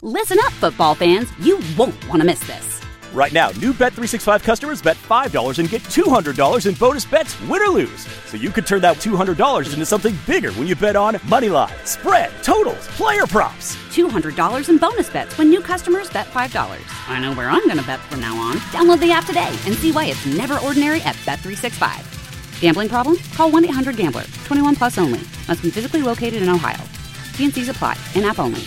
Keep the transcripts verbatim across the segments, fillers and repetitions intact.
Listen up, football fans. You won't want to miss this. Right now, new Bet three sixty-five customers bet five dollars and get two hundred dollars in bonus bets, win or lose. So you could turn that two hundred dollars into something bigger when you bet on money line, spread, totals, player props. two hundred dollars in bonus bets when new customers bet five dollars. I know where I'm going to bet from now on. Download the app today and see why it's never ordinary at Bet three sixty-five. Gambling problem? Call one eight hundred gambler. twenty-one plus only. Must be physically located in Ohio. T and C's apply. In-app only.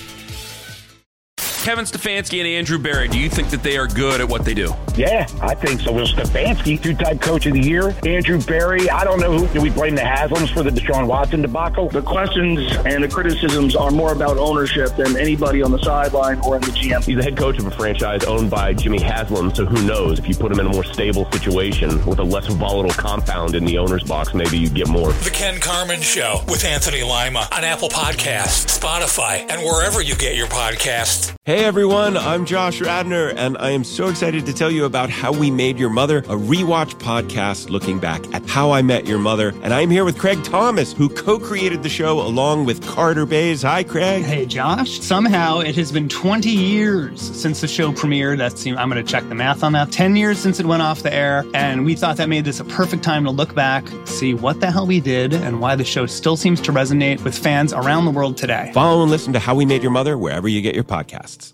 Kevin Stefanski and Andrew Berry, do you think that they are good at what they do? Yeah, I think so. Well, Stefanski, two-time coach of the year. Andrew Berry, I don't know who. Do we blame the Haslams for the Deshaun Watson debacle? The questions and the criticisms are more about ownership than anybody on the sideline or in the G M. He's the head coach of a franchise owned by Jimmy Haslam, so who knows? If you put him in a more stable situation with a less volatile compound in the owner's box, maybe you get more. The Ken Carman Show with Anthony Lima on Apple Podcasts, Spotify, and wherever you get your podcasts. Hey everyone, I'm Josh Radner, and I am so excited to tell you about How We Made Your Mother, a rewatch podcast looking back at How I Met Your Mother. And I'm here with Craig Thomas, who co-created the show along with Carter Bays. Hi, Craig. Hey, Josh. Somehow it has been twenty years since the show premiered. That's, I'm going to check the math on that. ten years since it went off the air, and we thought that made this a perfect time to look back, see what the hell we did, and why the show still seems to resonate with fans around the world today. Follow and listen to How We Made Your Mother wherever you get your podcasts.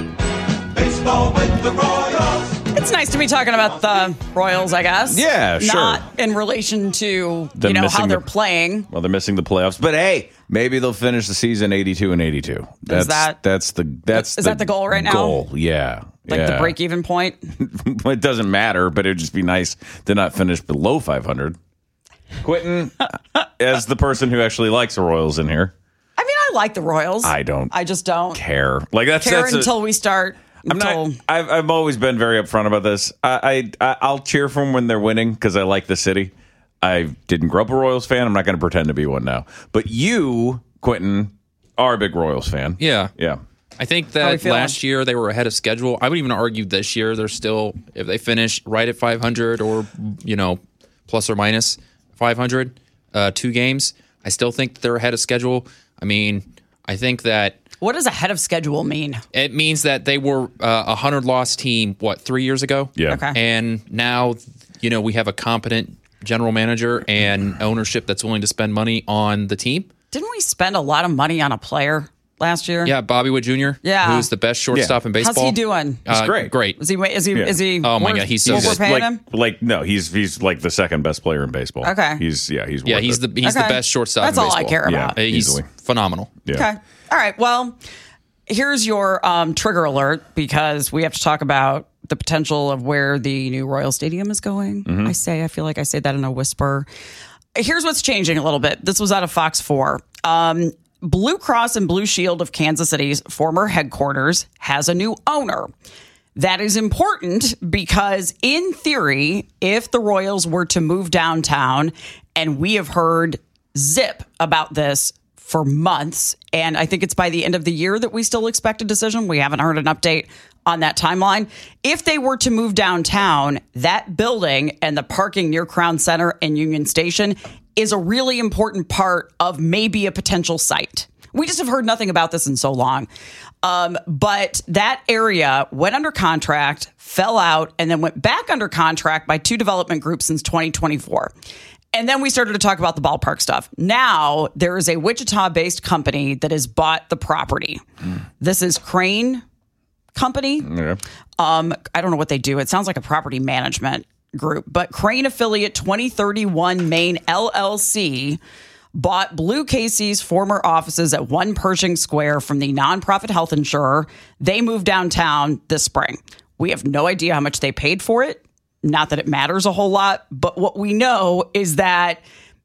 Baseball with the Royals. It's nice to be talking about the Royals, I guess. Yeah, sure. Not in relation to Them you know how they're the, playing. Well, they're missing the playoffs, but hey, maybe they'll finish the season eighty-two and eighty-two. That's that, that's the that's is the that the goal right now? Goal, yeah, like yeah. the break-even point. It doesn't matter, but it'd just be nice to not finish below five hundred. Quentin, as the person who actually likes the Royals in here. I mean, I like the Royals. I don't. I just don't care. Like that's care that's until a, we start. I'm until, not. I've I've always been very upfront about this. I, I I'll cheer for them when they're winning because I like the city. I didn't grow up a Royals fan. I'm not going to pretend to be one now. But you, Quentin, are a big Royals fan. Yeah, yeah. I think that last year they were ahead of schedule. I would even argue this year they're still, if they finish right at five hundred or you know plus or minus five hundred, uh, two games, I still think that they're ahead of schedule. I mean, I think that. What does ahead of schedule mean? It means that they were uh, a hundred loss team, what, three years ago? Yeah. Okay. And now, you know, we have a competent general manager and ownership that's willing to spend money on the team. Didn't we spend a lot of money on a player last year? Yeah, Bobby Witt Junior Yeah. Who's the best shortstop Yeah. in baseball. How's he doing? He's Uh, great. Great. Is he? Is he? Yeah. Is he? Oh, my worth- God, he's so what good. we're paying like, him? like no, he's he's like the second best player in baseball. Okay. He's yeah, he's Yeah, worth he's it. the he's Okay. the best shortstop That's in all baseball. I care about. Yeah, He's easily. phenomenal. Yeah. Okay. All right. Well, here's your um, trigger alert because we have to talk about the potential of where the new Royal Stadium is going. Mm-hmm. I say, I feel like I say that in a whisper. Here's what's changing a little bit. This was out of Fox four. Um, Blue Cross and Blue Shield of Kansas City's former headquarters has a new owner. That is important because, in theory, if the Royals were to move downtown, and we have heard zip about this for months, and I think it's by the end of the year that we still expect a decision. We haven't heard an update on that timeline. If they were to move downtown, that building and the parking near Crown Center and Union Station is a really important part of maybe a potential site. We just have heard nothing about this in so long. Um, but that area went under contract, fell out, and then went back under contract by two development groups since twenty twenty-four. And then we started to talk about the ballpark stuff. Now there is a Wichita-based company that has bought the property. Mm. This is Crane Company. Yeah. Um, I don't know what they do. It sounds like a property management group, but Crane affiliate twenty thirty-one Maine L L C bought Blue K C's former offices at One Pershing Square from the nonprofit health insurer. They moved downtown this spring. We have no idea how much they paid for it. Not that it matters a whole lot, but what we know is that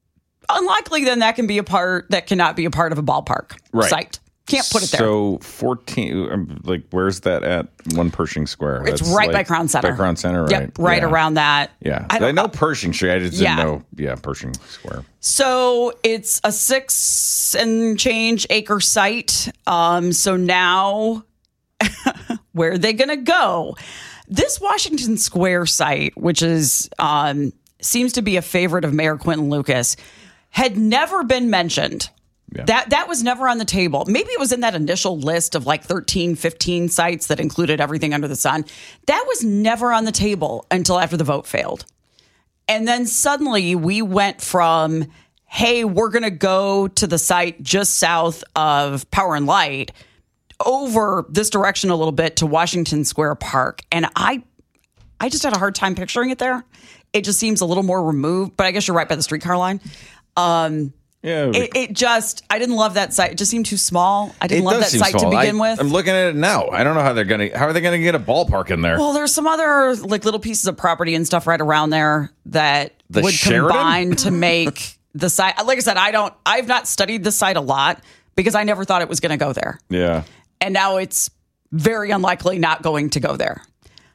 unlikely then that can be a part that cannot be a part of a ballpark right. site. Can't put it there. So fourteen, like where's that at? One Pershing Square. It's That's right like, by Crown Center. By Crown Center, right? Yep, right yeah. around that. Yeah, I, I, know Pershing Street. I just yeah. didn't know. Yeah, Pershing Square. So it's a six and change acre site. Um, so now, where are they going to go? This Washington Square site, which is um, seems to be a favorite of Mayor Quentin Lucas, had never been mentioned Yeah. That that was never on the table. Maybe it was in that initial list of like thirteen, fifteen sites that included everything under the sun. That was never on the table until after the vote failed. And then suddenly we went from, hey, we're going to go to the site just south of Power and Light over this direction a little bit to Washington Square Park. And I I just had a hard time picturing it there. It just seems a little more removed, but I guess you're right by the streetcar line. Um, yeah, it, it just, I didn't love that site. It just seemed too small. I didn't It love does that seem site small. to begin I, with. I'm looking at it now. I don't know how they're gonna. How are they gonna get a ballpark in there? Well, there's some other like little pieces of property and stuff right around there that The would Sheridan? combine to make the site. Like I said, I don't. I've not studied the site a lot because I never thought it was going to go there, Yeah. and now it's very unlikely not going to go there.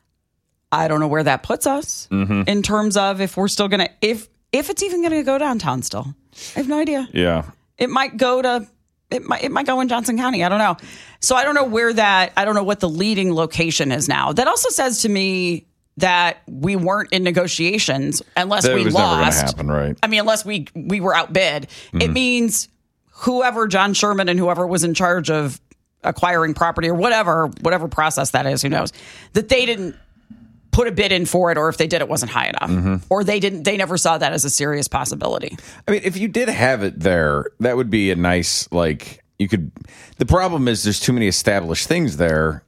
I don't know where that puts us Mhm. in terms of if we're still going to if if it's even going to go downtown. Still, I have no idea. Yeah. It might go to it might it might go in Johnson County. I don't know. So I don't know where that I don't know what the leading location is now. That also says to me that we weren't in negotiations unless That we was never gonna lost. happen, right? I mean, unless we we were outbid. It Mhm. means whoever John Sherman and whoever was in charge of acquiring property or whatever whatever process that is, who knows, that they didn't put a bid in for it, or if they did, it wasn't high enough, Mhm. or they didn't. They never saw that as a serious possibility. I mean, if you did have it there, that would be a nice, like, you could. The problem is there's too many established things there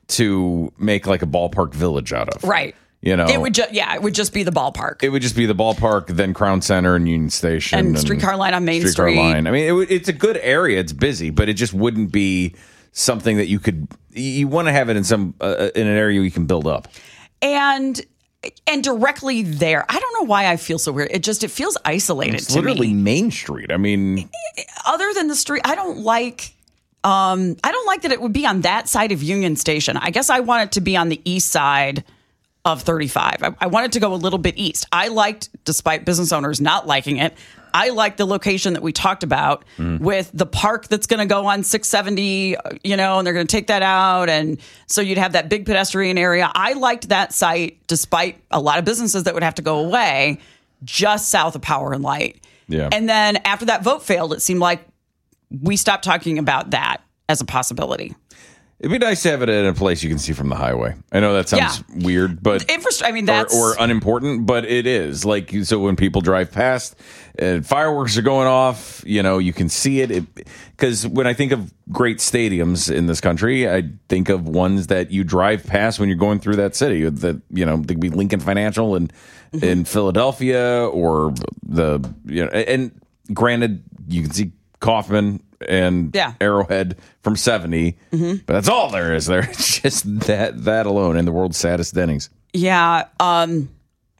to make like a ballpark village out of. Right. You know, It would just yeah, it would just be the ballpark. it would just be the ballpark, then Crown Center and Union Station And streetcar line on Main streetcar Street. line. I mean, it, would- it's a good area. It's busy, but it just wouldn't be something that you could. You want to have it in some uh, in an area you can build up. and and directly there. I don't know why I feel so weird. It just it feels isolated It's to literally me. Main Street. I mean, Other than the street, I don't like um I don't like that it would be on that side of Union Station. I guess I want it to be on the east side of thirty-five. I, I want it to go a little bit east. I liked, despite business owners not liking it, I like the location that we talked about Mm. with the park that's going to go on six seventy, you know, and they're going to take that out. And so you'd have that big pedestrian area. I liked that site, despite a lot of businesses that would have to go away, just south of Power and Light. Yeah. And then after that vote failed, it seemed like we stopped talking about that as a possibility. it'd be nice to have it in a place you can see from the highway. I know that sounds weird, but Infrastru- I mean, or, that's or unimportant, but it is. Like, so when people drive past and fireworks are going off, you know, you can see it. Because when I think of great stadiums in this country, I think of ones that you drive past when you're going through that city. That, you know, they could be Lincoln Financial in, Mm-hmm. in Philadelphia, or the, you know, and granted, you can see Kauffman and Yeah. Arrowhead from seventy, Mhm. but that's all there is there. It's just that that alone in the world's saddest Dennings. Yeah. Um,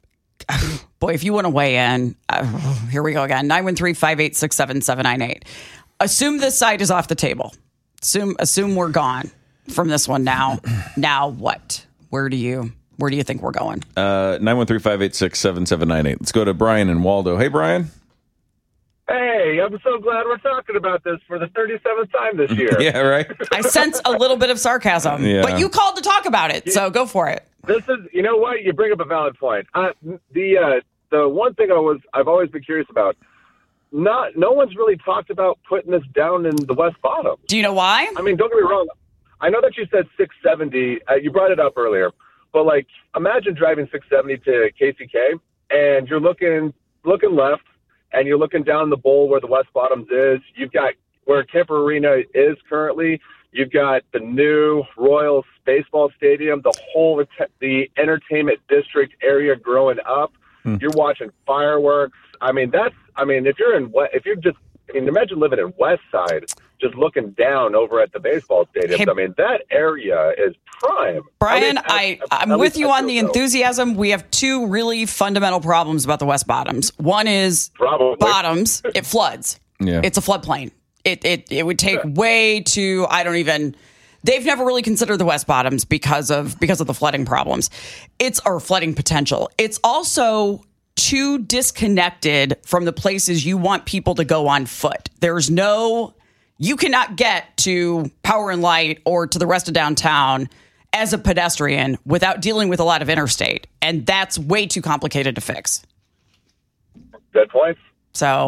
boy, if you want to weigh in, uh, here we go again. nine one three, five eight six, seven seven nine eight. Assume this site is off the table. Assume assume we're gone from this one now. Now what? Where do you where do you think we're going? Uh, nine one three, five eight six, seven seven nine eight. Let's go to Brian and Waldo. Hey, Brian. Hey, I'm so glad we're talking about this for the thirty-seventh time this year. Yeah, right? I sense a little bit of sarcasm, Yeah. but you called to talk about it, so go for it. This is, you know what? You bring up a valid point. Uh, the uh, the one thing I was I've always been curious about. Not no one's really talked about putting this down in the West Bottom. Do you know why? I mean, don't get me wrong. I know that you said six seventy. Uh, you brought it up earlier, but like, imagine driving six seventy to K C K, and you're looking looking left, and you're looking down the bowl where the West Bottoms is. You've got where Kemper Arena is currently. You've got the new Royals baseball stadium, the whole the entertainment district area growing up. Hmm. You're watching fireworks. I mean, that's. I mean, if you're in, if you're just, I mean, imagine living in West Side, just looking down over at the baseball stadiums. Hey, I mean, that area is prime. Brian, I, mean, I, I'm at with least you I on the feel so. enthusiasm. We have two really fundamental problems about the West Bottoms. One is Probably. bottoms. It floods. Yeah. It's a floodplain. It it it would take way too. I don't even. They've never really considered the West Bottoms because of because of the flooding problems. It's or flooding potential. It's also too disconnected from the places you want people to go on foot. There's no. You cannot get to Power and Light or to the rest of downtown as a pedestrian without dealing with a lot of interstate. And that's way too complicated to fix. Good point. So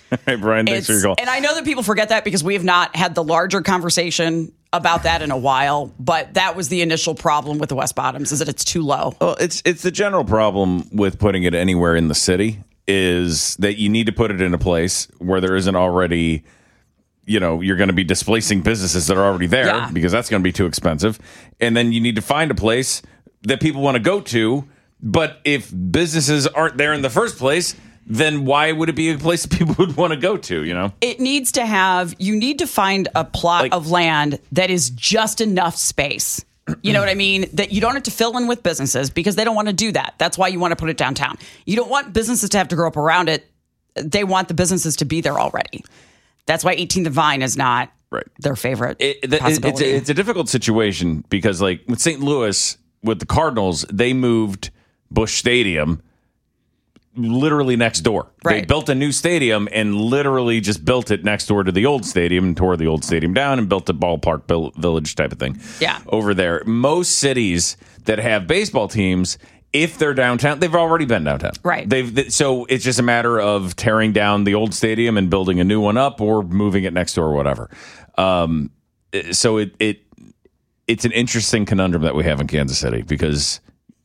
Hey, Brian, thanks for your call. And I know that people forget that because we have not had the larger conversation about that in a while, but that was the initial problem with the West Bottoms, is that it's too low. Well, it's it's the general problem with putting it anywhere in the city is that you need to put it in a place where there isn't already, you know, you're going to be displacing businesses that are already there Yeah. because that's going to be too expensive. And then you need to find a place that people want to go to. But if businesses aren't there in the first place, then why would it be a place that people would want to go to, you know? It needs to have, you need to find a plot Like- of land that is just enough space. You know what I mean? That you don't have to fill in with businesses because they don't want to do that. That's why you want to put it downtown. You don't want businesses to have to grow up around it. They want the businesses to be there already. That's why eighteenth and Vine is not right. their favorite It, the- possibility. it's, a, it's a difficult situation because, like, with Saint Louis, with the Cardinals, they moved Busch Stadium literally next door. They Right. built a new stadium and literally just built it next door to the old stadium and tore the old stadium down and built a ballpark bill- village type of thing. Yeah. Over there. Most cities that have baseball teams, if they're downtown, they've already been downtown. Right. They've th- so it's just a matter of tearing down the old stadium and building a new one up or moving it next door or whatever. Um, so it it it's an interesting conundrum that we have in Kansas City because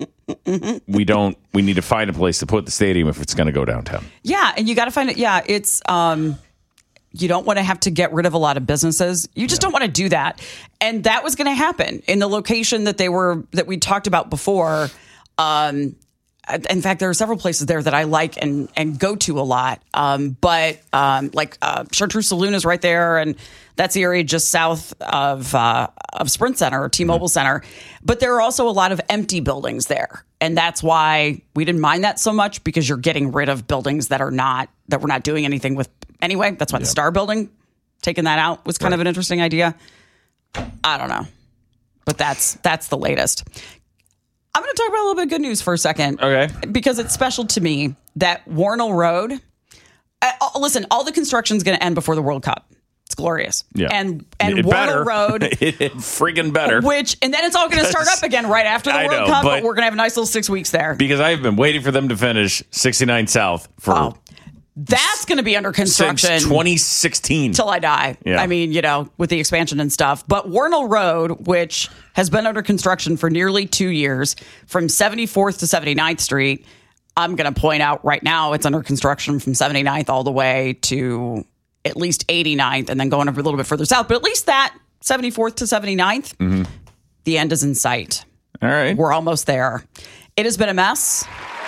we don't we need to find a place to put the stadium if it's going to go downtown. Yeah, and you got to find it. Yeah, it's um, you don't want to have to get rid of a lot of businesses. You just don't want to do that, and that was going to happen in the location that they were that we talked about before. Um, in fact, there are several places there that I like and and go to a lot. Um, but um, like uh, Chartreuse Saloon is right there, and that's the area just south of uh, of Sprint Center or T-Mobile Center. But there are also a lot of empty buildings there, and that's why we didn't mind that so much because you're getting rid of buildings that are not that we're not doing anything with anyway. That's why the Star Building, taking that out was kind of an interesting idea. I don't know, but that's that's the latest. I'm going to talk about a little bit of good news for a second. Okay. Because it's special to me that Warnell Road, uh, listen, all the construction is going to end before the World Cup. It's glorious. Yeah. And and it Warnell better. Road, it, it friggin' better. which, and then it's all going to start up again right after the I World know, Cup, but, but- we're going to have a nice little six weeks there. Because I've been waiting for them to finish sixty-nine South for Oh, That's going to be under construction. since twenty sixteen. Till I die. Yeah. I mean, you know, with the expansion and stuff. But Warnell Road, which has been under construction for nearly two years, from seventy-fourth to seventy-ninth Street, I'm going to point out right now it's under construction from seventy-ninth all the way to at least eighty-ninth and then going a little bit further south. But at least that seventy-fourth to seventy-ninth, Mm-hmm. the end is in sight. All right. We're almost there. It has been a mess.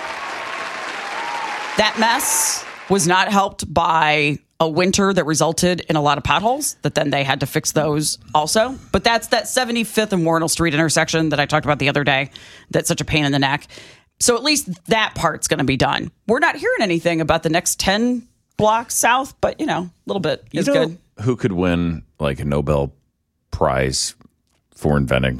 That mess was not helped by a winter that resulted in a lot of potholes that then they had to fix those also. But that's that seventy-fifth and Warnell Street intersection that I talked about the other day. That's such a pain in the neck. So at least that part's going to be done. We're not hearing anything about the next ten blocks south, but you know, a little bit is you know good. Who could win like a Nobel Prize for inventing?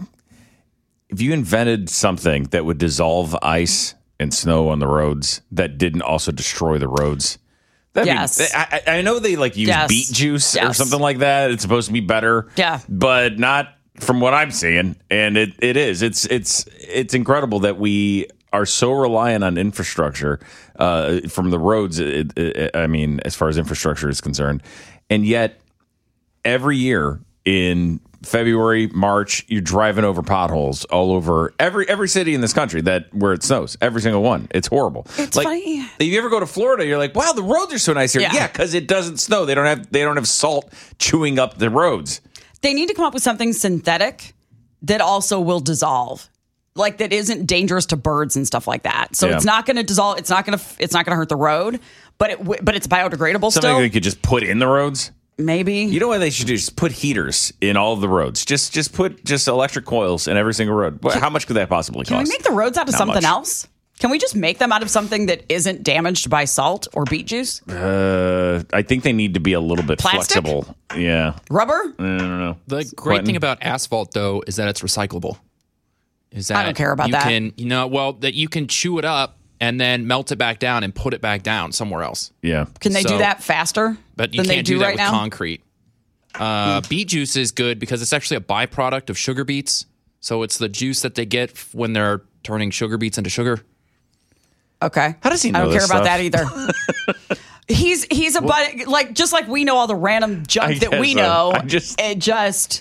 If you invented something that would dissolve ice and snow on the roads that didn't also destroy the roads. That'd Yes. be, I, I know they like use Yes. beet juice or Yes. something like that. It's supposed to be better. Yeah. But not from what I'm seeing. And it, it is. It's it's it's incredible that we are so reliant on infrastructure uh, from the roads. It, it, I mean, as far as infrastructure is concerned. And yet every year in February, March, you're driving over potholes all over every every city in this country that where it snows. Every single one. It's horrible. It's like, funny. If you ever go to Florida, you're like, wow, the roads are so nice here. Yeah. Yeah, because it doesn't snow. They don't have they don't have salt chewing up the roads. They need to come up with something synthetic that also will dissolve. Like that isn't dangerous to birds and stuff like that. So Yeah. it's not going to dissolve. It's not going to. It's not going to hurt the road. But it. w- But it's biodegradable Something still. they could just put in the roads. Maybe. You know what they should do? Just put heaters in all of the roads. Just just put just electric coils in every single road. What- How much could that possibly Can cost? we make the roads out of Not something much. else? Can we just make them out of something that isn't damaged by salt or beet juice? Uh, I think they need to be a little bit Plastic? flexible. Yeah. Rubber? I don't know. The great Quentin? thing about asphalt, though, is that it's recyclable. Is that I don't care about you that. Can, you know, well, that you can chew it up and then melt it back down and put it back down somewhere else. Yeah. Can they do So- that faster But you than they can't do, do that right with now? concrete. Uh, Beet juice is good because it's actually a byproduct of sugar beets. So it's the juice that they get f- when they're turning sugar beets into sugar. Okay. How does he know I don't care this about stuff? that either. He's he's a buddy, like just like we know all the random junk that we know. I just it just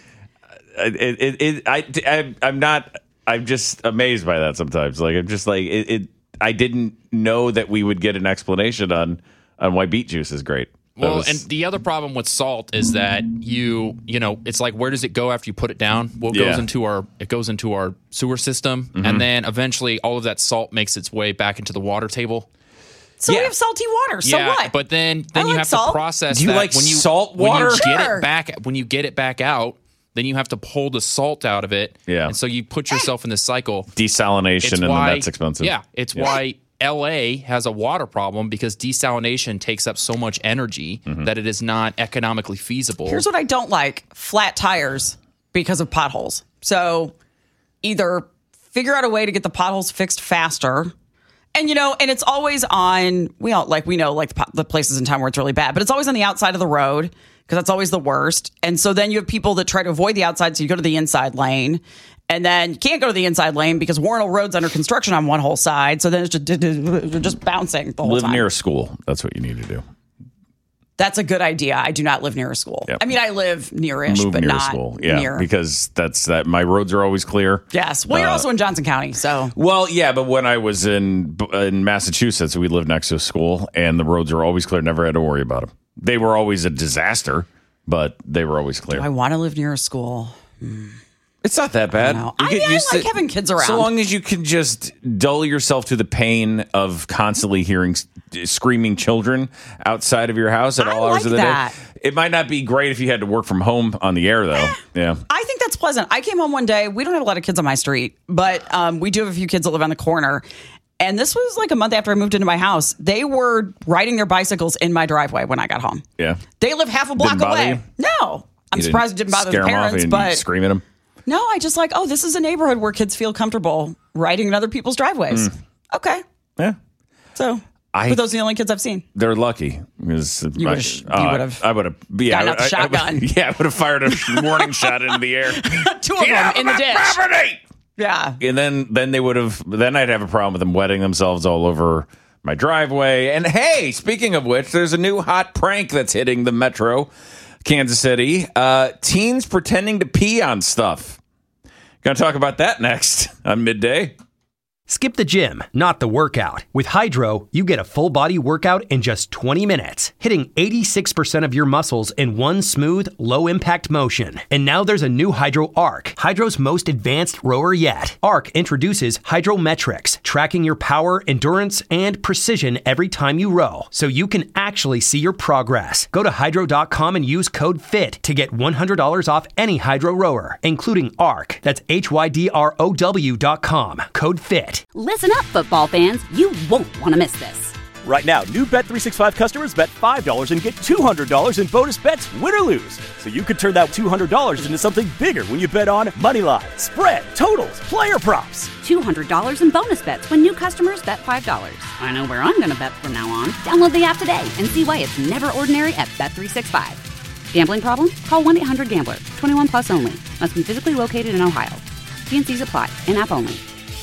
it it, it I, I I'm not I'm just amazed by that sometimes. Like I'm just like it, it I didn't know that we would get an explanation on on why beet juice is great. That Well, was- and the other problem with salt is that you, you know, it's like where does it go after you put it down? Well, it Yeah. goes into our it goes into our sewer system, Mhm. and then eventually all of that salt makes its way back into the water table. so we have salty water. So yeah, what? but then then I you like have salt. to process Do you that like when you salt when water? you get Sure. it back when you get it back out. Then you have to pull the salt out of it. Yeah. And so you put yourself in this cycle. Desalination, It's and why- then that's expensive. Yeah, it's Yeah. why L A has a water problem because desalination takes up so much energy Mm-hmm. that it is not economically feasible. Here's what I don't like: flat tires because of potholes. So either figure out a way to get the potholes fixed faster. And, you know, and it's always on, we all like, we know like the, po- the places in town where it's really bad, but it's always on the outside of the road because that's always the worst. And so then you have people that try to avoid the outside. So you go to the inside lane and then you can't go to the inside lane because Warrenville Road's under construction on one whole side. So then it's just, you're just bouncing the whole Live time. near a school. That's what you need to do. That's a good idea. I do not live near a school. Yep. I mean, I live near-ish, Move but near a not school. Yeah, near. because that's that. My roads are always clear. Yes. Well, you're Uh, also in Johnson County, so. Well, yeah, but when I was in in Massachusetts, we lived next to a school, and the roads are always clear. Never had to worry about them. They were always a disaster, but they were always clear. Do I want to live near a school? Hmm. It's not that bad. I, You I, get mean, I used like to- having kids around. So long as you can just dull yourself to the pain of constantly hearing s- screaming children outside of your house at all I hours like of the that. day. It might not be great if you had to work from home on the air, though. Yeah. I think that's pleasant. I came home one day. We don't have a lot of kids on my street, but um, we do have a few kids that live on the corner. And this was like a month after I moved into my house. They were riding their bicycles in my driveway when I got home. Yeah. They live half a block Didn't bother away. you? No. I'm You surprised it didn't bother scare the 'em off parents, and but scream at them. no, I just like, oh, this is a neighborhood where kids feel comfortable riding in other people's driveways. Okay. Yeah. So, I- but those are the only kids I've seen. They're lucky because You I- would've- you oh, would've I would have. Yeah, gotten out the I- I- I shotgun. would- yeah, I would have fired a warning shot into the air. Two of Get them out in of the my ditch. property! Yeah. And then then they would have. Then I'd have a problem with them wetting themselves all over my driveway. And hey, speaking of which, there's a new hot prank that's hitting the metro, Kansas City. Uh, teens pretending to pee on stuff. Gonna talk about that next on Midday. Skip the gym, not the workout. With Hydro, you get a full body workout in just twenty minutes, hitting eighty-six percent of your muscles in one smooth, low impact motion. And now there's a new Hydro Arc, Hydro's most advanced rower yet. Arc introduces Hydrometrics, tracking your power, endurance, and precision every time you row, so you can actually see your progress. Go to hydro dot com and use code FIT to get one hundred dollars off any Hydro rower, including Arc. That's H Y D R O W dot com. Code FIT. Listen up, football fans. You won't want to miss this. Right now, new Bet three sixty-five customers bet five dollars and get two hundred dollars in bonus bets, win or lose. So you could turn that two hundred dollars into something bigger when you bet on money line, spread, totals, player props. two hundred dollars in bonus bets when new customers bet five dollars. I know where I'm going to bet from now on. Download the app today and see why it's never ordinary at Bet three sixty-five. Gambling problem? Call one eight hundred gambler. twenty-one plus only. Must be physically located in Ohio. T and C's apply. In-app only.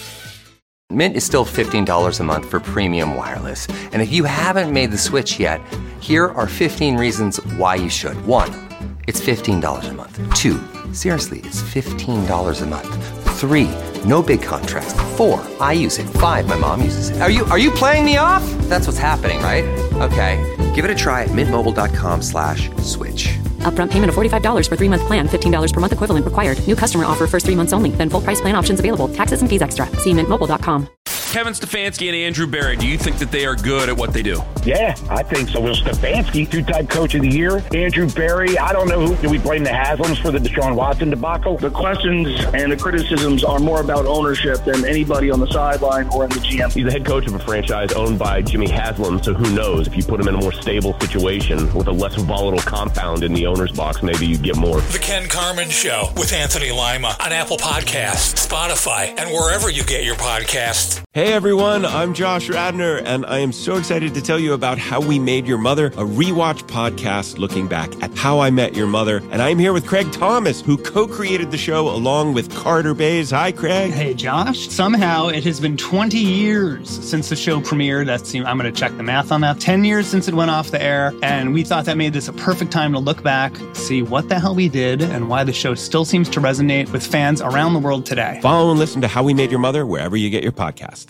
Mint is still fifteen dollars a month for premium wireless. And if you haven't made the switch yet, here are fifteen reasons why you should. One, it's fifteen dollars a month. Two, seriously, it's fifteen dollars a month. Three, no big contrast. Four, I use it. Five, my mom uses it. Are you are you playing me off? That's what's happening, right? Okay, give it a try at mintmobile.com slash switch. Upfront payment of forty-five dollars for three-month plan, fifteen dollars per month equivalent required. New customer offer first three months only. Then full price plan options available. Taxes and fees extra. See mint mobile dot com. Kevin Stefanski and Andrew Barry, do you think that they are good at what they do? Yeah, I think so. Will Stefanski, two-time coach of the year. Andrew Barry, I don't know who. Do we blame the Haslams for the Deshaun Watson debacle? The questions and the criticisms are more about ownership than anybody on the sideline or in the G M. He's the head coach of a franchise owned by Jimmy Haslam, so who knows? If you put him in a more stable situation with a less volatile compound in the owner's box, maybe you'd get more. The Ken Carmen Show with Anthony Lima on Apple Podcasts, Spotify, and wherever you get your podcasts. Hey everyone, I'm Josh Radner, and I am so excited to tell you about How We Made Your Mother, a rewatch podcast looking back at How I Met Your Mother. And I'm here with Craig Thomas, who co-created the show along with Carter Bays. Hi, Craig. Hey, Josh. Somehow it has been twenty years since the show premiered. That's, I'm going to check the math on that. ten years since it went off the air, and we thought that made this a perfect time to look back, see what the hell we did, and why the show still seems to resonate with fans around the world today. Follow and listen to How We Made Your Mother wherever you get your podcasts.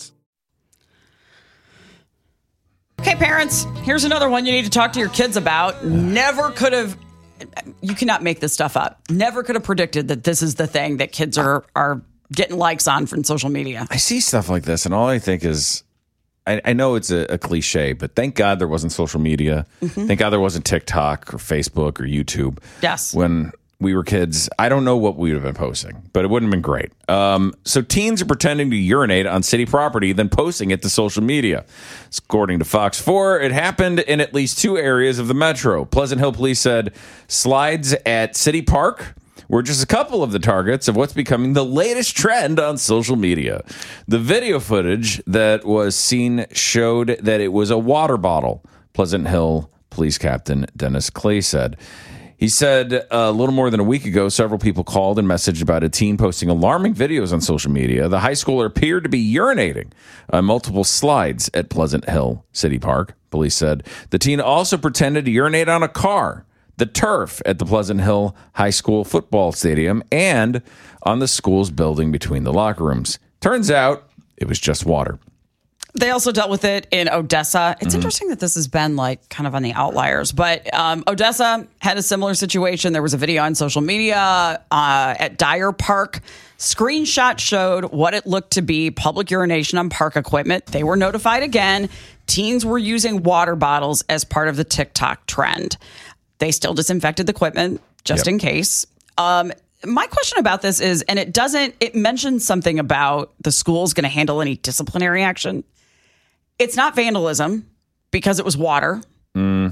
Okay, parents, here's another one you need to talk to your kids about. Never could have, you cannot make this stuff up. Never could have predicted that this is the thing that kids are are getting likes on from social media. I see stuff like this, and all I think is, I, I know it's a, a cliche, but thank God there wasn't social media. Mhm. Thank God there wasn't TikTok or Facebook or YouTube. Yes. When we were kids, I don't know what we would have been posting, but it wouldn't have been great. Um, so teens are pretending to urinate on city property, then posting it to social media. According to Fox four, it happened in at least two areas of the metro. Pleasant Hill Police said slides at City Park were just a couple of the targets of what's becoming the latest trend on social media. The video footage that was seen showed that it was a water bottle, Pleasant Hill Police Captain Dennis Clay said. He said a little more than a week ago, several people called and messaged about a teen posting alarming videos on social media. The high schooler appeared to be urinating on multiple slides at Pleasant Hill City Park, police said. The teen also pretended to urinate on a car, the turf at the Pleasant Hill High School football stadium, and on the school's building between the locker rooms. Turns out it was just water. They also dealt with it in Odessa. It's Mhm. interesting that this has been like kind of on the outliers, but um, Odessa had a similar situation. There was a video on social media uh, at Dyer Park. Screenshot showed what it looked to be public urination on park equipment. They were notified again. Teens were using water bottles as part of the TikTok trend. They still disinfected the equipment just Yep. in case. Um, my question about this is, and it doesn't, it mentions something about the school's going to handle any disciplinary action. It's not vandalism because it was water, Mm.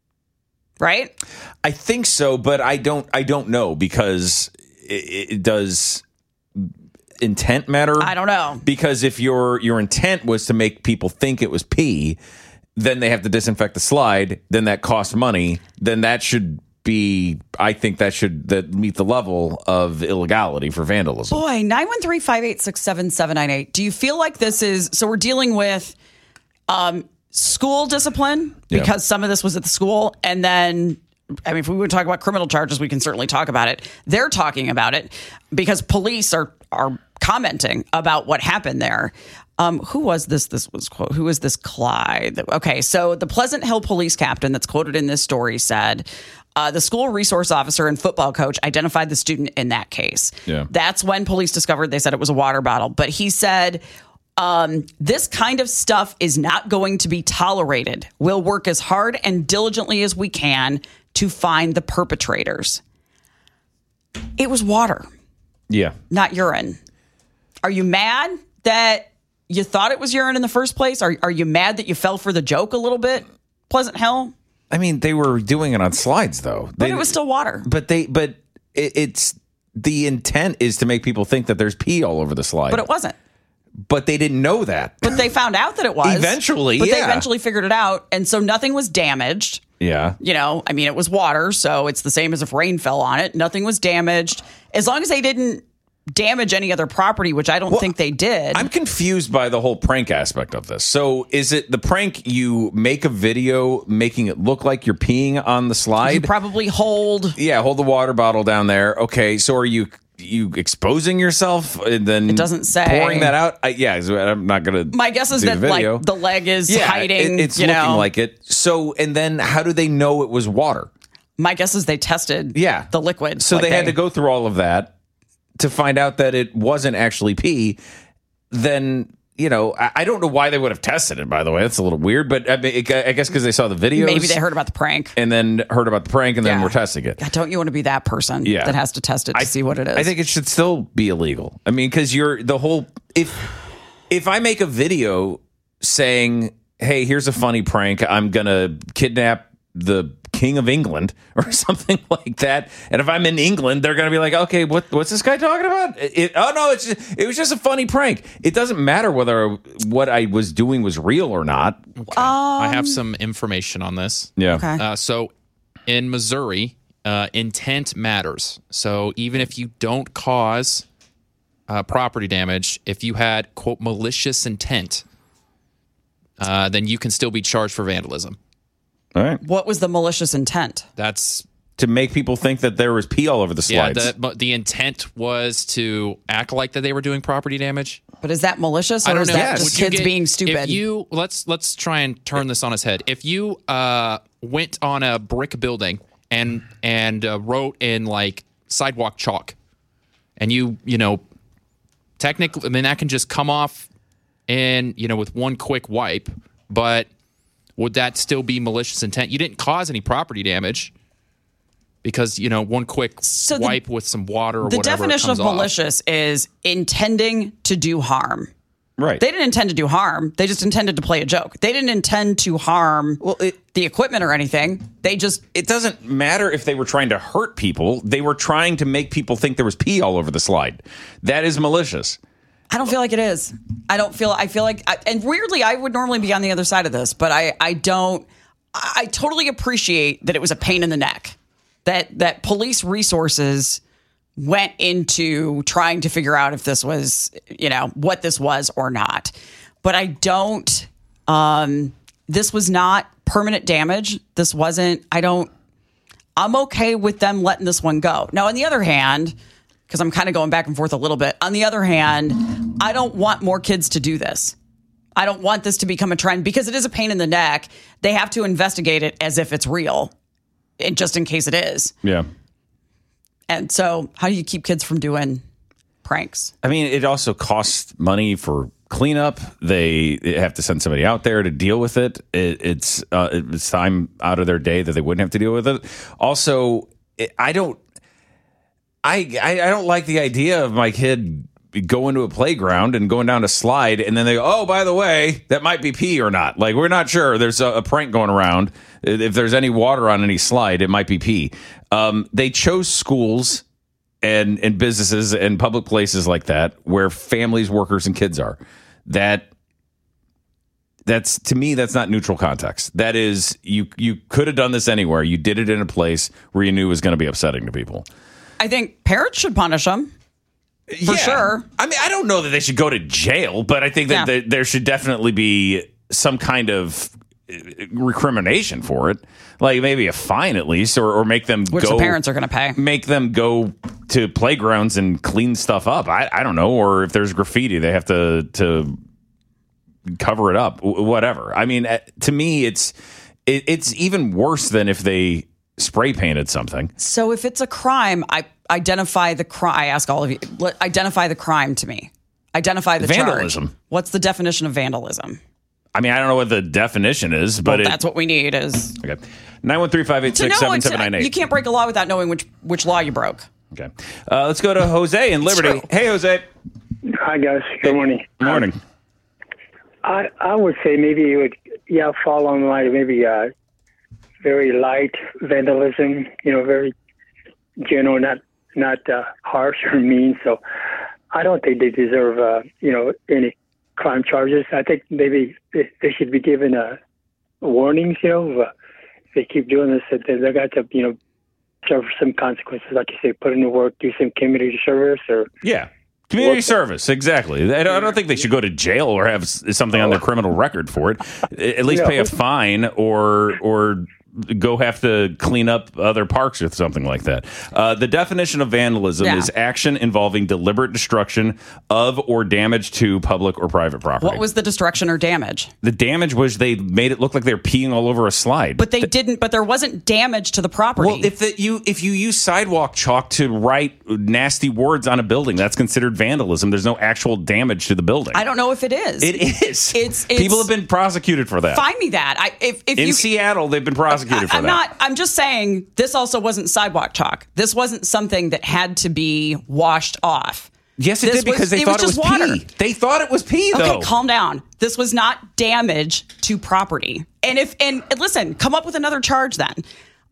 right? I think so, but I don't. I don't know because it, it does intent matter. I don't know, because if your your intent was to make people think it was pee, then they have to disinfect the slide. Then that costs money. Then that should be. I think that should that meet the level of illegality for vandalism. Boy, nine one three, five eight six, seven seven nine eight. Do you feel like this is, so we're dealing with um, school discipline because Yeah. some of this was at the school, and then, I mean, if we would talk about criminal charges, we can certainly talk about it. They're talking about it because police are are commenting about what happened there. Um, who was this? This was quote. Who is this Clyde? Okay, so the Pleasant Hill police captain that's quoted in this story said, uh, the school resource officer and football coach identified the student in that case. Yeah. That's when police discovered, they said it was a water bottle. But he said, um, this kind of stuff is not going to be tolerated. We'll work as hard and diligently as we can to find the perpetrators. It was water, Yeah. not urine. Are you mad that you thought it was urine in the first place? Are, are you mad that you fell for the joke a little bit, Pleasant Hill? I mean, they were doing it on slides, though. But They- it was still water. But they, but it, it's the intent is to make people think that there's pee all over the slide. But it wasn't. But they didn't know that. But they found out that it was. Eventually, But they yeah. eventually figured it out. And so nothing was damaged. Yeah. You know, I mean, it was water, so it's the same as if rain fell on it. Nothing was damaged. As long as they didn't damage any other property, which I don't think they did. I'm confused by the whole prank aspect of this. So is it the prank you make a video making it look like you're peeing on the slide? You probably hold. Yeah, hold the water bottle down there. Okay, so are you you exposing yourself and then It doesn't say. pouring that out? I, yeah, so I'm not gonna. My guess is do that the video. like the leg is yeah, hiding. it- it's you looking know. like it. So and then how do they know it was water? My guess is they tested. Yeah. the liquid. So like they had to go through all of that to find out that it wasn't actually pee. Then, you know, I, I don't know why they would have tested it, by the way. That's a little weird, but I, mean, it, I guess because they saw the videos. Maybe they heard about the prank. And then heard about the prank and then Yeah. were testing it. God, don't you want to be that person Yeah. that has to test it to I- see what it is? I think it should still be illegal. I mean, because you're the whole. If if I make a video saying, "Hey, here's a funny prank. I'm gonna kidnap the King of England or something like that. And if I'm in England, they're going to be like, okay, what, what's this guy talking about? It, oh, no, it's just, it was just a funny prank. It doesn't matter whether what I was doing was real or not. Okay. Um, I have some information on this. Yeah. Okay. Uh, so in Missouri, uh, intent matters. So even if you don't cause uh, property damage, if you had, quote, malicious intent, uh, then you can still be charged for vandalism. All right. What was the malicious intent? That's to make people think that there was pee all over the slides. Yeah, the, but the intent was to act like that they were doing property damage. But is that malicious, or I don't is know. that Yes. just Would you kids get- being stupid? If you let's let's try and turn this on its head. If you uh, went on a brick building and and uh, wrote in like sidewalk chalk, and you you know technically, I mean that can just come off and you know with one quick wipe, but would that still be malicious intent? You didn't cause any property damage because, you know, one quick So the- wipe with some water or the whatever definition of comes off. malicious is intending to do harm. Right. They didn't intend to do harm. They just intended to play a joke. They didn't intend to harm well, it, the equipment or anything. They just... It doesn't matter if they were trying to hurt people. They were trying to make people think there was pee all over the slide. That is malicious. I don't feel like it is. I don't feel, I feel like, I, and weirdly, I would normally be on the other side of this, but I, I don't, I, I totally appreciate that it was a pain in the neck, that, that police resources went into trying to figure out if this was, you know, what this was or not. But I don't, um, this was not permanent damage. This wasn't, I don't, I'm okay with them letting this one go. Now, on the other hand, because I'm kind of going back and forth a little bit. On the other hand, I don't want more kids to do this. I don't want this to become a trend because it is a pain in the neck. They have to investigate it as if it's real, and just in case it is. Yeah. And so how do you keep kids from doing pranks? I mean, it also costs money for cleanup. They have to send somebody out there to deal with it. it it's uh, it's time out of their day that they wouldn't have to deal with it. Also, it, I don't I, I I don't like the idea of my kid going to a playground and going down a slide and then they go, oh, by the way, that might be pee or not. Like, we're not sure. There's a, a prank going around. If there's any water on any slide, it might be pee. Um, they chose schools and, and businesses and public places like that where families, workers, and kids are. That That's, to me, that's not neutral context. That is, you you could have done this anywhere. You did it in a place where you knew it was going to be upsetting to people. I think parents should punish them. For Yeah. sure. I mean, I don't know that they should go to jail, but I think that Yeah. there, there should definitely be some kind of uh, recrimination for it. Like maybe a fine at least, or, or make them Which go. the parents are going to pay. Make them go to playgrounds and clean stuff up. I, I don't know. Or if there's graffiti, they have to to cover it up. w- Whatever. I mean, uh, to me, it's it, it's even worse than if they spray painted something. So if it's a crime, I identify the crime. I ask all of you, let, identify the crime to me. Identify the Vandalism. charge. What's the definition of vandalism? I mean, I don't know what the definition is, but Well, it, that's what we need is okay. nine one three five eight to six know. seven it's- seven nine eight. You can't break a law without knowing which which law you broke. Okay. Uh, let's go to Jose in Liberty. Hey, Jose. Hi, guys. Good morning. Good morning. I I would say maybe it would, yeah, fall on the line of maybe uh, very light vandalism, you know, very general, not not uh, harsh or mean. So I don't think they deserve, uh, you know, any crime charges. I think maybe they, they should be given uh, warnings, you know, uh, if they keep doing this, that they got to, you know, serve some consequences, like you say, put in the work, do some community service, or Yeah. Community service, exactly. I don't, I don't think they should go to jail or have s- something on their criminal record for it. At least pay a fine or or go have to clean up other parks or something like that. Uh, the definition of vandalism Yeah. is action involving deliberate destruction of or damage to public or private property. What was the destruction or damage? The damage was they made it look like they were peeing all over a slide. But they didn't. But there wasn't damage to the property. Well, if the, you if you use sidewalk chalk to write nasty words on a building, that's considered vandalism. There's no actual damage to the building. I don't know if it is. It is. It's, it's People have been prosecuted for that. Find me that. I if if In you Seattle, they've been prosecuted for I'm that. not. I'm just saying this also wasn't sidewalk chalk. This wasn't something that had to be washed off. Yes, it This did because was- they it thought was it was just water. pee. They thought it was pee, though. Okay, calm down. This was not damage to property. And if and listen, come up with another charge then.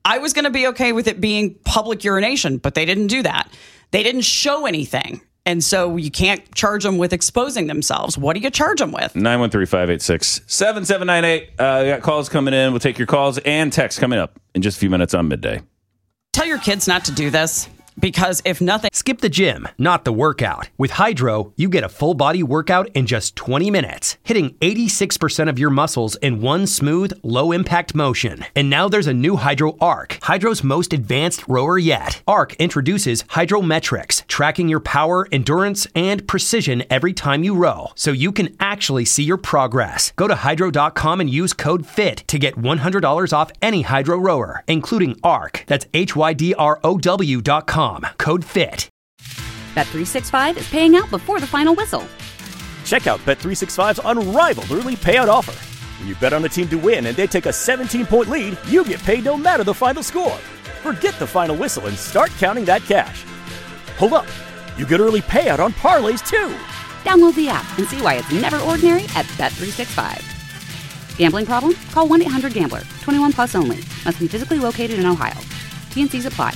I was going to be okay with it being public urination, but they didn't do that. They didn't show anything. And so you can't charge them with exposing themselves. What do you charge them with? nine one three, five eight six, seven seven nine eight. Uh, we got calls coming in. We'll take your calls and texts coming up in just a few minutes on Midday. Tell your kids not to do this. Because if nothing... Skip the gym, not the workout. With Hydro, you get a full body workout in just twenty minutes, hitting eighty-six percent of your muscles in one smooth, low impact motion. And now there's a new Hydro Arc, Hydro's most advanced rower yet. Arc introduces Hydrometrics, tracking your power, endurance, and precision every time you row, so you can actually see your progress. Go to hydro dot com and use code FIT to get one hundred dollars off any Hydro rower, including Arc. That's H Y D R O W dot com. Code FIT. Bet three sixty-five is paying out before the final whistle. Check out Bet three sixty-five's unrivaled early payout offer. When you bet on a team to win and they take a seventeen-point lead, you get paid no matter the final score. Forget the final whistle and start counting that cash. Hold up. You get early payout on parlays, too. Download the app and see why it's never ordinary at Bet three sixty-five. Gambling problem? Call one eight hundred gambler. twenty-one plus only. Must be physically located in Ohio. T and C's apply.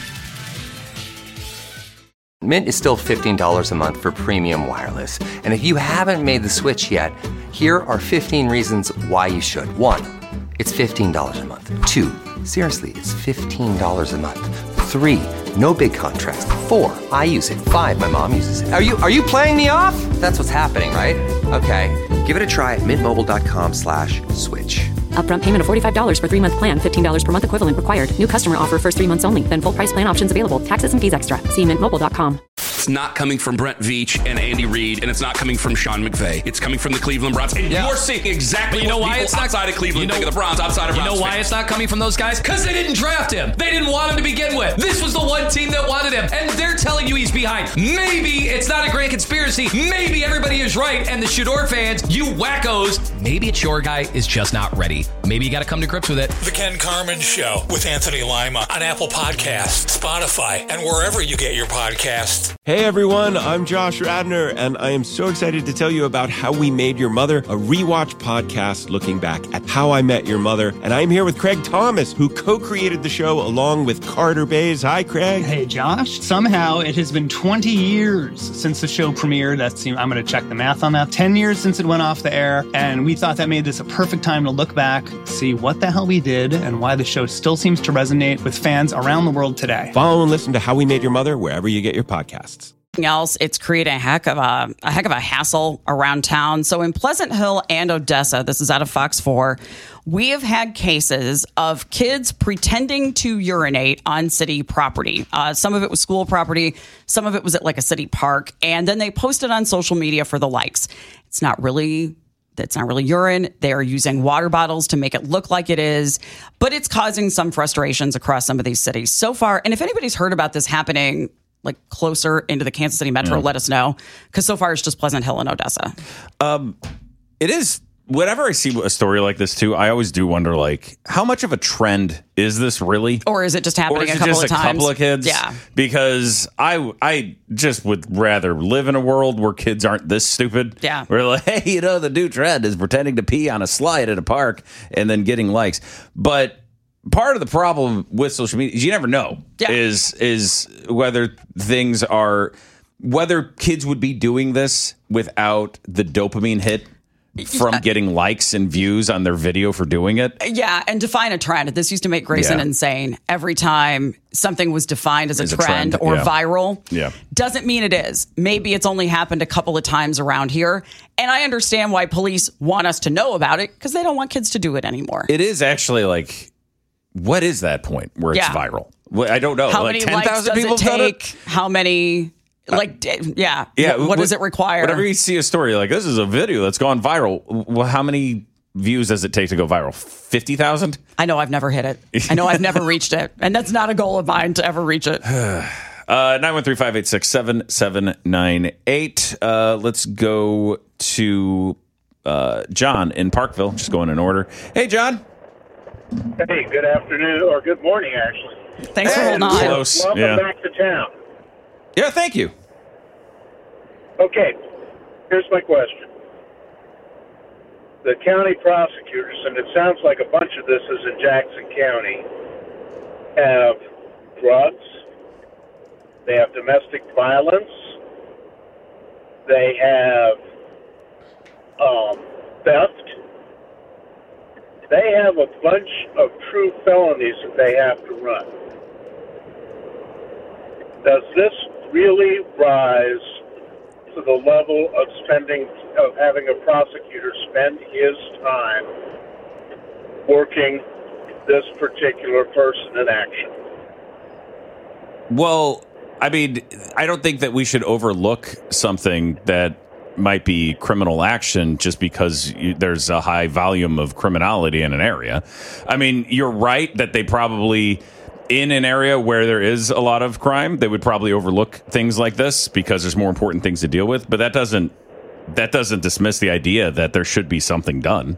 Mint is still fifteen dollars a month for premium wireless. And if you haven't made the switch yet, here are fifteen reasons why you should. One, it's fifteen dollars a month. Two, seriously, it's fifteen dollars a month. Three, no big contrast. Four, I use it. Five, my mom uses it. Are you are you playing me off? That's what's happening, right? Okay, give it a try at mintmobile.com slash switch. Upfront payment of forty-five dollars for three-month plan, fifteen dollars per month equivalent required. New customer offer first three months only. Then full price plan options available. Taxes and fees extra. See mint mobile dot com. It's not coming from Brent Veach and Andy Reid, and it's not coming from Sean McVay. It's coming from the Cleveland Browns. And Yeah. you're seeing exactly But you know what why people it's not- outside of Cleveland you know- think of the Browns, outside of You Browns know why fans. it's not coming from those guys? Because they didn't draft him. They didn't want him to begin with. This was the one team that wanted him, and they're telling you he's behind. Maybe it's not a grand conspiracy. Maybe everybody is right, and the Shador fans, you wackos, maybe it's your guy is just not ready. Maybe you got to come to grips with it. The Ken Carmen Show with Anthony Lima on Apple Podcasts, Spotify, and wherever you get your podcasts. Hey everyone, I'm Josh Radner, and I am so excited to tell you about How We Made Your Mother, a rewatch podcast looking back at How I Met Your Mother. And I'm here with Craig Thomas, who co-created the show along with Carter Bays. Hi, Craig. Hey, Josh. Somehow it has been twenty years since the show premiered. That's, I'm going to check the math on that. ten years since it went off the air, and we thought that made this a perfect time to look back, see what the hell we did, and why the show still seems to resonate with fans around the world today. Follow and listen to How We Made Your Mother wherever you get your podcasts. Else, it's created a heck of a, a heck of a hassle around town. So in Pleasant Hill and Odessa, this is out of Fox four, we have had cases of kids pretending to urinate on city property. Uh, some of it was school property, some of it was at like a city park, and then they posted on social media for the likes. It's not really That's not really urine. They are using water bottles to make it look like it is, but it's causing some frustrations across some of these cities so far. And if anybody's heard about this happening like closer into the Kansas City metro, Yeah. let us know, because so far it's just Pleasant Hill and Odessa. Um, it is. Whenever I see a story like this too, I always do wonder, like, how much of a trend is this really? Or is it just happening or is a it couple just of a times? couple of kids? Yeah. Because I I just would rather live in a world where kids aren't this stupid. Yeah. We're like, hey, you know, the new trend is pretending to pee on a slide at a park and then getting likes. But part of the problem with social media is you never know. Yeah. Is is whether things are whether kids would be doing this without the dopamine hit from getting likes and views on their video for doing it. Yeah, and define a trend. This used to make Grayson Yeah. insane. Every time something was defined as a, As a trend, trend, or yeah. viral, Yeah. doesn't mean it is. Maybe it's only happened a couple of times around here. And I understand why police want us to know about it, because they don't want kids to do it anymore. It is actually like, what is that point where it's Yeah. viral? Well, I don't know. How like many ten likes thousand does people it have done take? it? How many... Like, d- yeah. Yeah. What, what does it require? Whenever you see a story like this is a video that's gone viral, well, how many views does it take to go viral? fifty thousand? I know I've never hit it. I know I've never reached it. And that's not a goal of mine to ever reach it. Uh, nine one three, five eight six, seven seven nine eight. Uh, let's go to uh, John in Parkville. Just going in order. Hey, John. Hey, good afternoon, or good morning, actually. Thanks for holding on. Close. Welcome Yeah. back to town. Yeah, thank you. Okay, here's my question. The county prosecutors, and it sounds like a bunch of this is in Jackson County, have drugs. They have domestic violence. They have um, theft. They have a bunch of true felonies that they have to run. Does this really rise to the level of spending, of having a prosecutor spend his time working this particular person in action? Well, I mean, I don't think that we should overlook something that might be criminal action just because you, there's a high volume of criminality in an area. I mean, you're right that they probably, in an area where there is a lot of crime, they would probably overlook things like this because there's more important things to deal with. But that doesn't that doesn't dismiss the idea that there should be something done.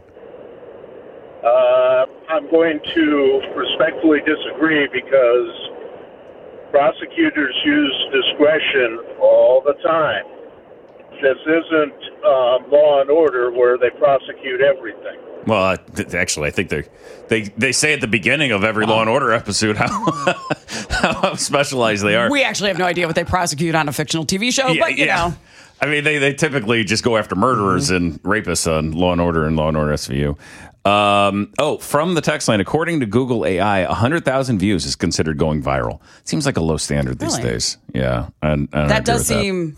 Uh, I'm going to respectfully disagree because prosecutors use discretion all the time. This isn't um, Law and Order where they prosecute everything. Well, th- actually, I think they they they say at the beginning of every Law and Order episode how how specialized they are. We actually have no idea what they prosecute on a fictional T V show, Yeah, but you yeah. know. I mean, they, they typically just go after murderers Mm-hmm. and rapists on Law and Order and Law and Order S V U. Um, oh, from the text line, according to Google A I, one hundred thousand views is considered going viral. Seems like a low standard these Really? days. Yeah. And, and I That agree does with that. seem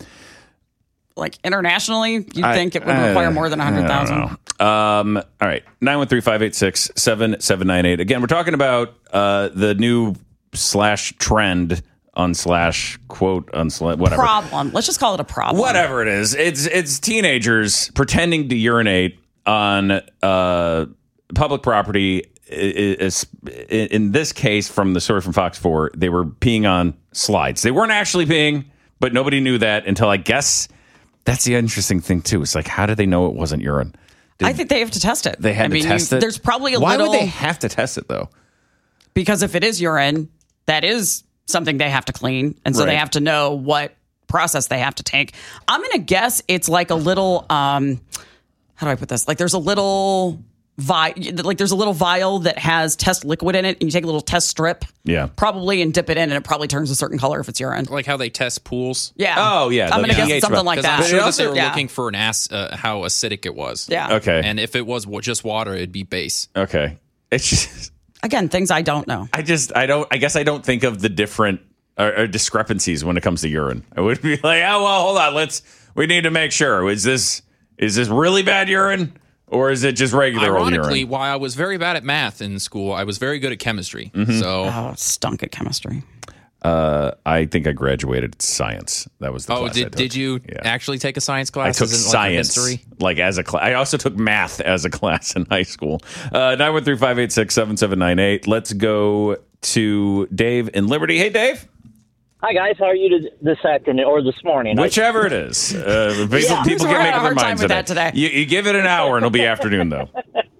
like internationally, you'd I- think it would I- require more than I one hundred don't thousand. know. Um, all right. nine one three, five eight six, seven seven nine eight. Again, we're talking about uh, the new slash trend on slash quote on slash whatever. Problem. Let's just call it a problem. Whatever it is. It's it's teenagers pretending to urinate on uh, public property. I- I- In this case, from the story from Fox four, they were peeing on slides. They weren't actually peeing, but nobody knew that until, I guess, that's the interesting thing, too. It's like, how did they know it wasn't urine? Did I think they have to test it. they had I mean, to test you, it? There's probably a Why little. would they have to test it, though? Because if it is urine, that is something they have to clean. And so they Right. have to know what process they have to take. I'm going to guess it's like a little, um, how do I put this? Like there's a little vi- like there's a little vial that has test liquid in it. And you take a little test strip, Yeah. probably, and dip it in, and it probably turns a certain color if it's urine. Like how they test pools. Yeah. Oh, yeah, I'm the going to guess pH it's something value. like 'Cause that. I'm sure that they Also- were yeah. looking for an ass, uh, how acidic it was. Yeah. Okay. And if it was wa- just water, it'd be base. Okay. It's just, Again, things I don't know. I just, I don't, I guess I don't think of the different or, or discrepancies when it comes to urine. I would be like, oh, well, hold on. Let's, we need to make sure. Is this, is this really bad urine? Or is it just regular old Ironically, urine? while I was very bad at math in school, I was very good at chemistry. Mhm. So, Oh, stunk at chemistry. Uh, I think I graduated science. That was the oh, class I did took. did you actually take a science I class? took Isn't it like science, history? like as a class. I also took math as a class in high school. Uh, nine one three, five eight six, seven seven nine eight. Let's go to Dave in Liberty. Hey, Dave. Hi, guys. How are you to- this afternoon or this morning? Whichever it is. Uh, people Yeah. people We're can having make a up their hard time minds with today. that today. You, you give it an hour and it'll be afternoon, though.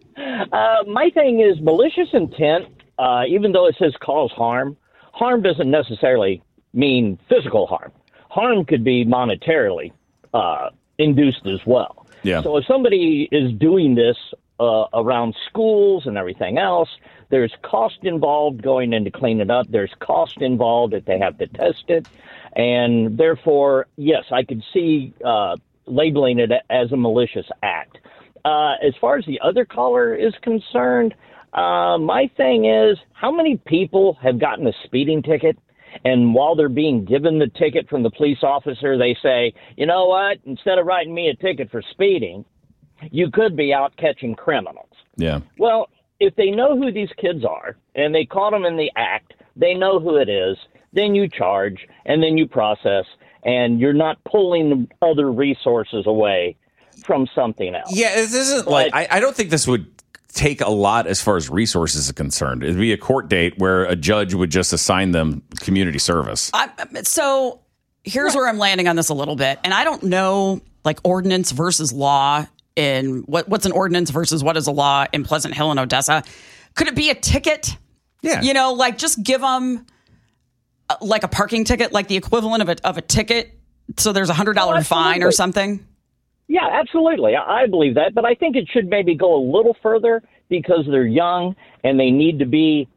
Uh, my thing is malicious intent, uh, even though it says cause harm, harm doesn't necessarily mean physical harm. Harm could be monetarily uh, induced as well. Yeah. So if somebody is doing this uh, around schools and everything else, there's cost involved going in to clean it up. There's cost involved if they have to test it. And therefore, yes, I could see uh, labeling it as a malicious act. Uh, as far as the other caller is concerned, uh, my thing is, how many people have gotten a speeding ticket, and while they're being given the ticket from the police officer, they say, you know what, instead of writing me a ticket for speeding, you could be out catching criminals. Yeah. Well, if they know who these kids are, and they caught them in the act, they know who it is, then you charge, and then you process, and you're not pulling other resources away from something else. Yeah, this isn't like, I, I don't think this would take a lot as far as resources are concerned. It'd be a court date where a judge would just assign them community service. I, so here's where I'm landing on this a little bit. And I don't know, like, ordinance versus law in what what's an ordinance versus what is a law in Pleasant Hill and Odessa. Could it be a ticket? Yeah. You know, like, just give them uh, like a parking ticket, like the equivalent of a, of a ticket. So there's a one hundred dollars Oh, fine or absolutely. something. Yeah, absolutely. I I believe that, but I think it should maybe go a little further because they're young and they need to be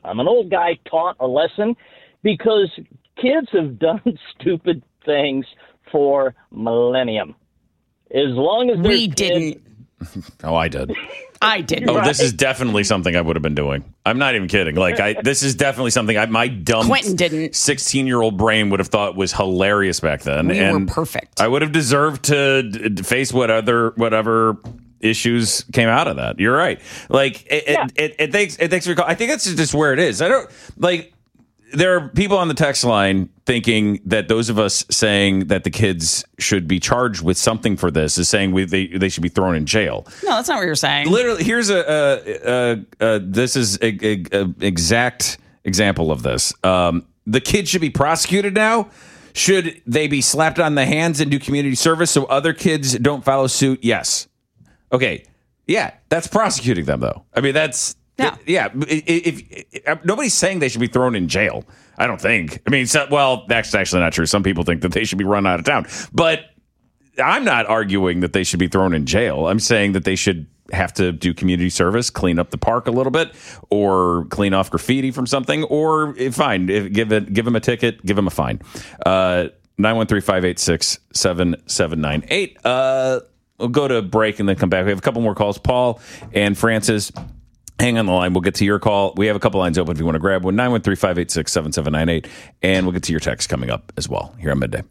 I'm an old guy taught a lesson because kids have done stupid things for millennium. As long as we kids, didn't. Oh, I did. I didn't. Oh, this is definitely something I would have been doing. I'm not even kidding. Like, I this is definitely something I my dumb Quentin didn't. sixteen-year-old brain would have thought was hilarious back then. We and were perfect. I would have deserved to d- face what other whatever issues came out of that. You're right. Like, it Yeah. it, it, it thanks it thanks for I think that's just where it is. I don't like. There are people on the text line thinking that those of us saying that the kids should be charged with something for this is saying we, they they should be thrown in jail. No, that's not what you're saying. Literally, here's a, a, a, a this is a, a, a exact example of this. Um, the kids should be prosecuted now. Should they be slapped on the hands and do community service so other kids don't follow suit? Yes. Okay. Yeah, that's prosecuting them, though. I mean, that's. Yeah, yeah. If, if, if nobody's saying they should be thrown in jail, I don't think. I mean, so, well, that's actually not true. Some people think that they should be run out of town, but I'm not arguing that they should be thrown in jail. I'm saying that they should have to do community service, clean up the park a little bit, or clean off graffiti from something, or eh, fine, if, give it, give them a ticket, give them a fine. Uh, nine one three, five eight six, seven seven nine eight. Uh, we'll go to break and then come back. We have a couple more calls. Paul and Francis. Hang on the line. We'll get to your call. We have a couple lines open if you want to grab one. nine one three, five eight six, seven seven nine eight. And we'll get to your text coming up as well here on Midday.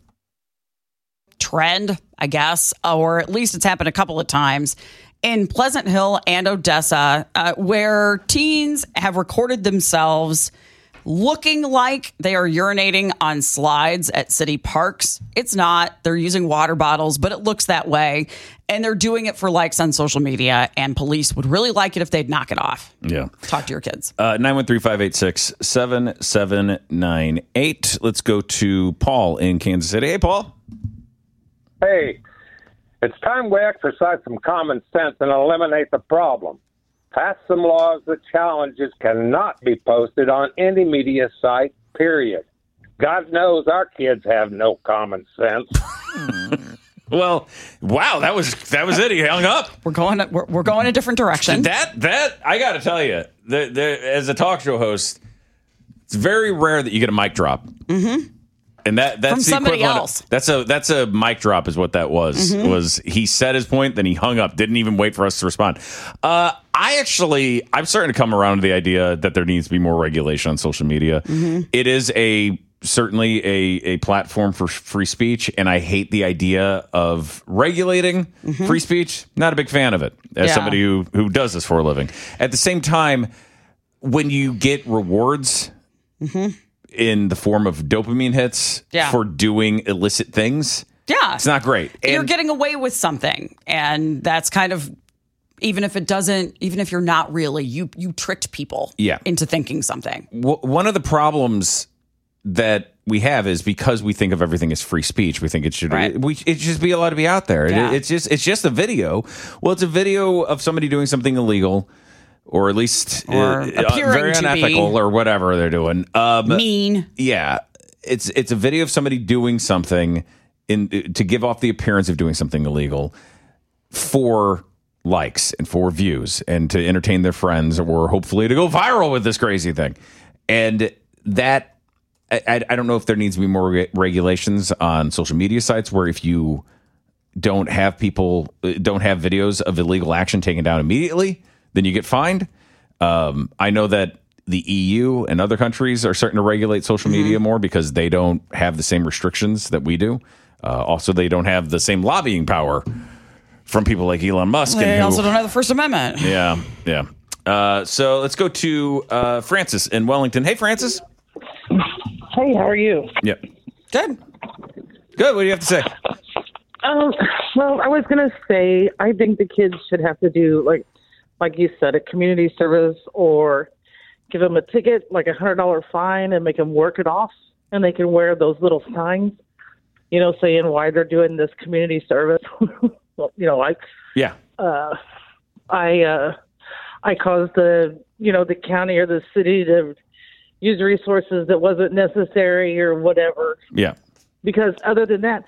Trend, I guess, or at least it's happened a couple of times in Pleasant Hill and Odessa, uh, where teens have recorded themselves looking like they are urinating on slides at city parks. It's not. They're using water bottles, but it looks that way. And they're doing it for likes on social media, and police would really like it if they'd knock it off. Yeah. Talk to your kids. Uh, nine one three, five eight six, seven seven nine eight. Let's go to Paul in Kansas City. Hey, Paul. Hey, it's time we exercise some common sense and eliminate the problem. Pass some laws that challenges cannot be posted on any media site, period. God knows our kids have no common sense. Well, wow, that was that was it. He hung up. We're going we're, we're going a different direction. That that I got to tell you, the, the, as a talk show host, it's very rare that you get a mic drop. Mm-hmm. And that that's From the somebody equivalent. else. Of, that's a that's a mic drop is what that was. Mhm. Was he said his point, then he hung up, didn't even wait for us to respond. Uh, I actually I'm starting to come around to the idea that there needs to be more regulation on social media. Mhm. It is a certainly a a platform for free speech, and I hate the idea of regulating Mhm. free speech. Not a big fan of it as Yeah. somebody who who does this for a living. At the same time, when you get rewards Mhm. in the form of dopamine hits Yeah. for doing illicit things, Yeah. it's not great. You're And getting away with something, and that's kind of, even if it doesn't, even if you're not really, you you tricked people Yeah. into thinking something. w- one of the problems that we have is because we think of everything as free speech, we think it should Right. we it should just be allowed to be out there. It- Yeah. it's just it's just a video. Well, it's a video of somebody doing something illegal, or at least Or uh, appearing very to be unethical, or whatever they're doing. Um, mean. Yeah, it's it's a video of somebody doing something in to give off the appearance of doing something illegal for likes and for views and to entertain their friends, or hopefully to go viral with this crazy thing. And that I, I I don't know if there needs to be more re- regulations on social media sites where if you don't have people don't have videos of illegal action taken down immediately, then you get fined. Um, I know that the E U and other countries are starting to regulate social media more because they don't have the same restrictions that we do. Uh, also, they don't have the same lobbying power from people like Elon Musk. They and who- also don't have the First Amendment. yeah, yeah. Uh, so let's go to uh, Francis in Wellington. Hey, Francis. Hey, how are you? Yeah. Good. Good. What do you have to say? Um, well, I was gonna say I think the kids should have to do like, like you said, a community service, or give them a ticket, like a hundred dollar fine, and make them work it off, and they can wear those little signs, you know, saying why they're doing this community service. Well, you know, like Yeah. uh, I uh, I caused the you know the county or the city to use resources that wasn't necessary or whatever. Yeah. Because other than that,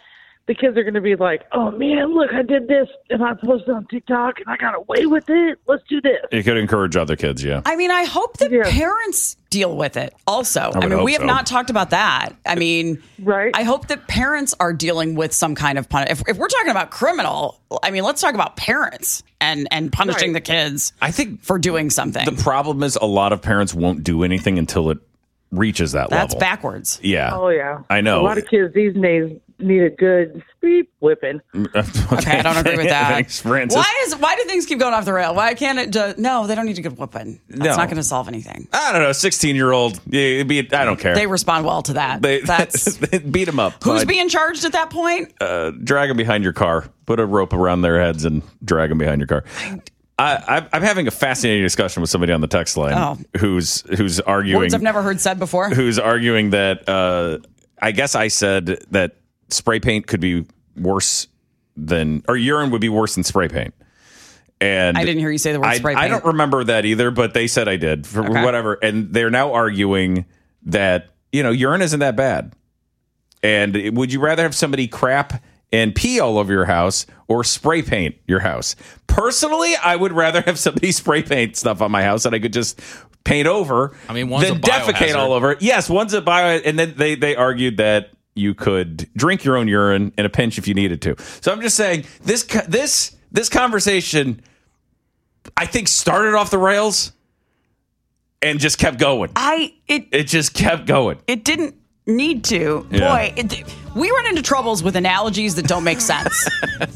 the kids are going to be like, oh, man, look, I did this, and I posted on TikTok, and I got away with it. Let's do this. You could encourage other kids, yeah. I mean, I hope that parents deal with it also. I I, would mean, hope we have so. not talked about that. I mean, right. I hope that parents are dealing with some kind of punishment. If, if we're talking about criminal, I mean, let's talk about parents and, and punishing Right. the kids I think for doing something. The problem is a lot of parents won't do anything until it reaches that That's level. backwards. Yeah. Oh, yeah. I know. A lot of kids these days need a good speed whipping. okay. Okay, I don't agree with that. Thanks, Francis. Why is why do things keep going off the rail? Why can't it just, no, they don't need to get whooping. That's No. not going to solve anything. I don't know. sixteen-year-old, yeah, be, I don't care. They respond well to that. They, That's beat them up. who's Fine. being charged at that point? uh, drag them behind your car. Put a rope around their heads and drag them behind your car. I, I, I'm having a fascinating discussion with somebody on the text line Oh. who's who's arguing Words I've never heard said before. who's arguing that uh, I guess I said that spray paint could be worse than or urine would be worse than spray paint. And I didn't hear you say the word I, spray paint. I don't remember that either, but they said I did for Okay. whatever. And they're now arguing that, you know, urine isn't that bad. And would you rather have somebody crap and pee all over your house or spray paint your house? Personally, I would rather have somebody spray paint stuff on my house that I could just paint over. I mean, one's than a defecate biohazard. all over it. Yes, one's a bio, and then they they argued that you could drink your own urine in a pinch if you needed to. So I'm just saying this co- this this conversation, I think, started off the rails and just kept going. I it It just kept going. it didn't need to. Yeah. Boy, it, we run into troubles with analogies that don't make sense.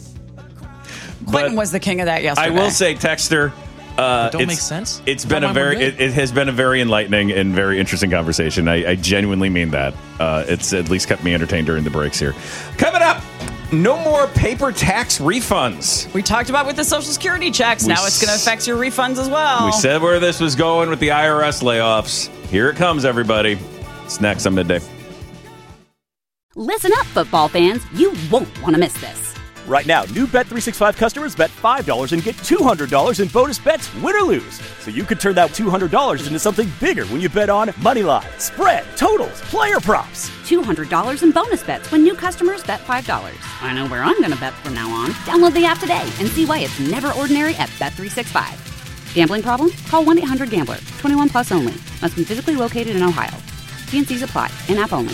Quentin was the king of that yesterday. I will say, Texter, uh, Don't it's- make sense? It's been How a am I very, good? it, it has been a very enlightening and very interesting conversation. I, I genuinely mean that. Uh, it's at least kept me entertained during the breaks here. Coming up, no more paper tax refunds. We talked about with the Social Security checks. We Now it's going to s- affect your refunds as well. We said where this was going with the I R S layoffs. Here it comes, everybody. It's next on Midday. Listen up, football fans. You won't want to miss this. Right now, new Bet three sixty-five customers bet five dollars and get two hundred dollars in bonus bets, win or lose. So you could turn that two hundred dollars into something bigger when you bet on money line, spread, totals, player props. two hundred dollars in bonus bets when new customers bet five dollars. I know where I'm going to bet from now on. Download the app today and see why it's never ordinary at Bet three sixty-five. Gambling problem? Call one eight hundred gambler. twenty-one plus only. Must be physically located in Ohio. T N Cs apply. In-app only.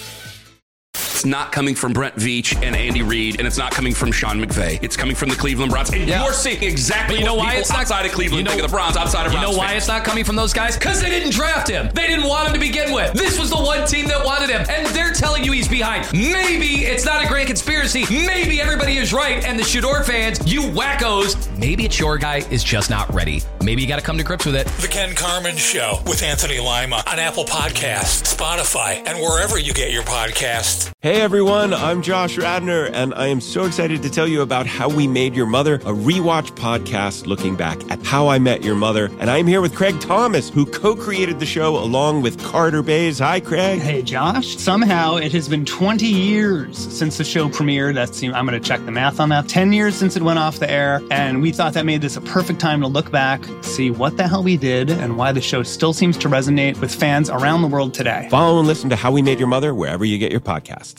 It's not coming from Brent Veach and Andy Reid, and it's not coming from Sean McVay. It's coming from the Cleveland Browns. And Yeah. you're seeing exactly But you know what why people it's not outside of Cleveland you know, think of the Browns, outside of You Browns know why fans. it's not coming from those guys? Because they didn't draft him. They didn't want him to begin with. This was the one team that wanted him, and they're telling you he's behind. Maybe it's not a grand conspiracy. Maybe everybody is right, and the Shador fans, you wackos, maybe it's your guy is just not ready. Maybe you got to come to grips with it. The Ken Carmen Show with Anthony Lima on Apple Podcasts, Spotify, and wherever you get your podcasts. Hey everyone, I'm Josh Radner, and I am so excited to tell you about How We Made Your Mother, a rewatch podcast looking back at How I Met Your Mother. And I'm here with Craig Thomas, who co-created the show along with Carter Bays. Hi, Craig. Hey, Josh. Somehow it has been twenty years since the show premiered. That's, I'm going to check the math on that. ten years since it went off the air. And we thought that made this a perfect time to look back, see what the hell we did, and why the show still seems to resonate with fans around the world today. Follow and listen to How We Made Your Mother wherever you get your podcasts.